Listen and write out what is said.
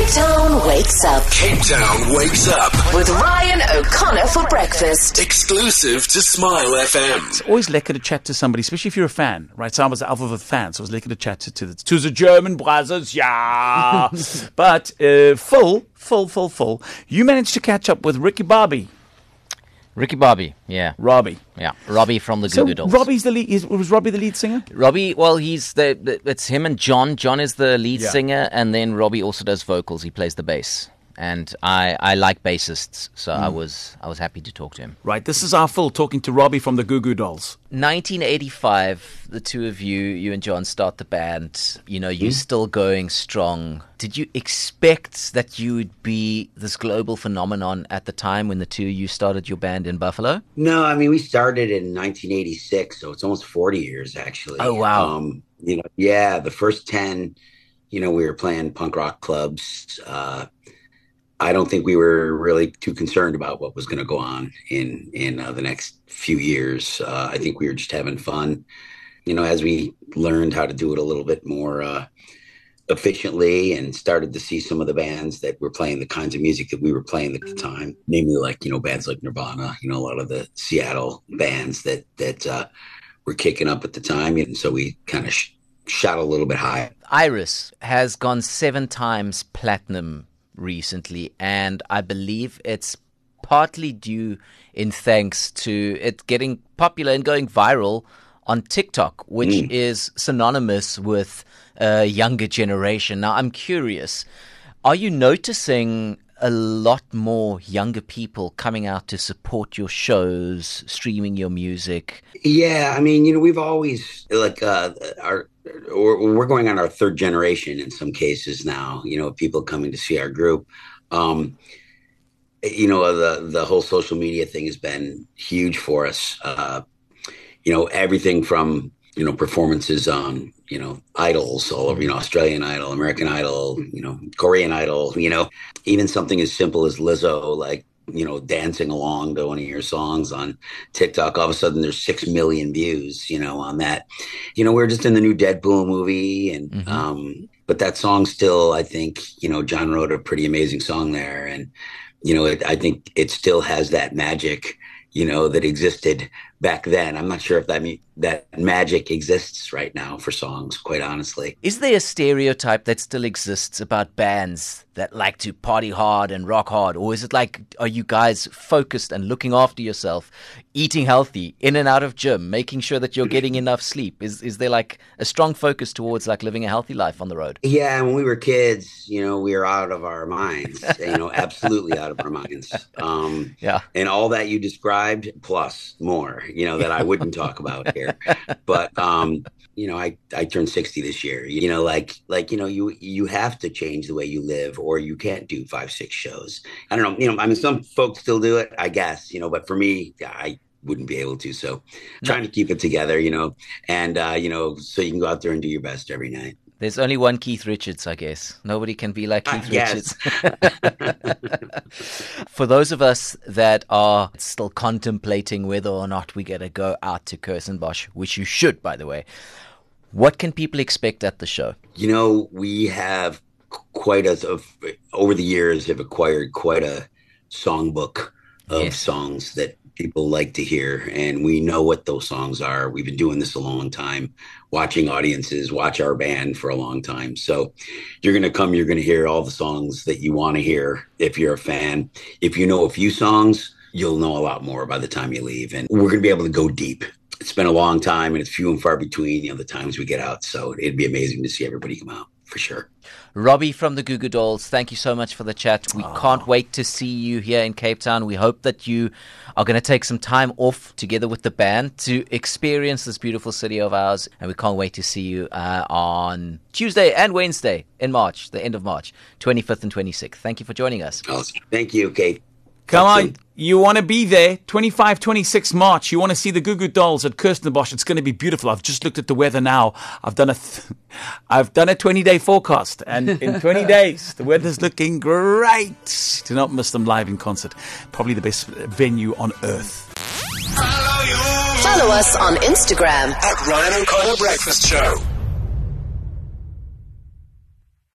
Town wakes up. Cape Town wakes up. With Ryan O'Connor for breakfast. Exclusive to Smile FM. It's always lekker to chat to somebody, especially if you're a fan, right? So I was Alpha of a fan, so it was lekker to chat to the German brothers, yeah. But full. You managed to catch up with Ricky Bobby. Ricky Bobby, yeah. Robbie. Yeah, Robbie from the Goo Goo Dolls. Robbie's the lead. Was Robbie the lead singer? Robbie, well, it's him and John. John is the lead singer, and then Robbie also does vocals. He plays the bass. And I like bassists, so I was happy to talk to him. Right, this is our Phil talking to Robbie from the Goo Goo Dolls. 1985, the two of you and John start the band. You know, you're still going strong. Did you expect that you would be this global phenomenon at the time when the two of you started your band in Buffalo? No, I mean, we started in 1986, so it's almost 40 years, actually. Oh, wow. The first 10, we were playing punk rock clubs. I don't think we were really too concerned about what was going to go on in the next few years. I think we were just having fun, as we learned how to do it a little bit more efficiently and started to see some of the bands that were playing the kinds of music that we were playing at the time, namely bands like Nirvana, a lot of the Seattle bands that were kicking up at the time. And so we kind of shot a little bit high. Iris has gone 7 times platinum recently, and I believe it's partly due in thanks to it getting popular and going viral on TikTok, which is synonymous with a younger generation. Now, I'm curious, are you noticing a lot more younger people coming out to support your shows, streaming your music? Yeah, I mean, we've always we're going on our 3rd generation in some cases now, people coming to see our group. The whole social media thing has been huge for us. Everything from, performances on, idols all over, Australian Idol, American Idol, Korean Idol, even something as simple as Lizzo, dancing along to one of your songs on TikTok. All of a sudden there's 6 million views, on that. We're just in the new Deadpool movie and, but that song still, I think, John wrote a pretty amazing song there. And, I think it still has that magic, that existed back then. I'm not sure if that magic exists right now for songs, quite honestly. Is there a stereotype that still exists about bands that like to party hard and rock hard? Or is it are you guys focused and looking after yourself, eating healthy, in and out of gym, making sure that you're getting enough sleep? Is there a strong focus towards living a healthy life on the road? Yeah, when we were kids, we were out of our minds, absolutely out of our minds. And all that you described plus more, that I wouldn't talk about here. But, I turned 60 this year, you have to change the way you live or you can't do 5-6 shows. I don't know, some folks still do it, I guess, but for me, I wouldn't be able to. So trying to keep it together, and, so you can go out there and do your best every night. There's only one Keith Richards, I guess. Nobody can be like Keith Richards. For those of us that are still contemplating whether or not we get to go out to Kirstenbosch, which you should, by the way, what can people expect at the show? We have over the years, have acquired quite a songbook of songs that people like to hear, and we know what those songs are. We've been doing this a long time, watching audiences watch our band for a long time. So you're going to come, you're going to hear all the songs that you want to hear if you're a fan. If you know a few songs, you'll know a lot more by the time you leave, and we're going to be able to go deep. It's been a long time, and it's few and far between, the times we get out. So it'd be amazing to see everybody come out, for sure. Robbie from the Goo Goo Dolls, thank you so much for the chat. We can't wait to see you here in Cape Town. We hope that you are going to take some time off together with the band to experience this beautiful city of ours. And we can't wait to see you on Tuesday and Wednesday in March, the end of March, 25th and 26th. Thank you for joining us. Awesome. Thank you, Kate. Come on, you want to be there, 25, 26 March. You want to see the Goo Goo Dolls at Kirstenbosch. It's going to be beautiful. I've just looked at the weather now. I've done a 20-day forecast, and in 20 days, the weather's looking great. Do not miss them live in concert. Probably the best venue on earth. Follow us on Instagram at Ryan O'Connor Breakfast Show.